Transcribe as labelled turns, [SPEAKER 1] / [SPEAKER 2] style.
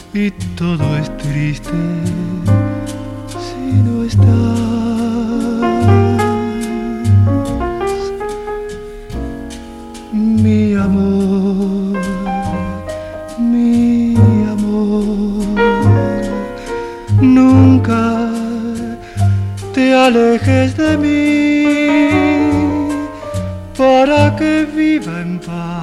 [SPEAKER 1] y todo es triste si no estás. Mi amor, mi amor, nunca te alejes de mí para que viva en paz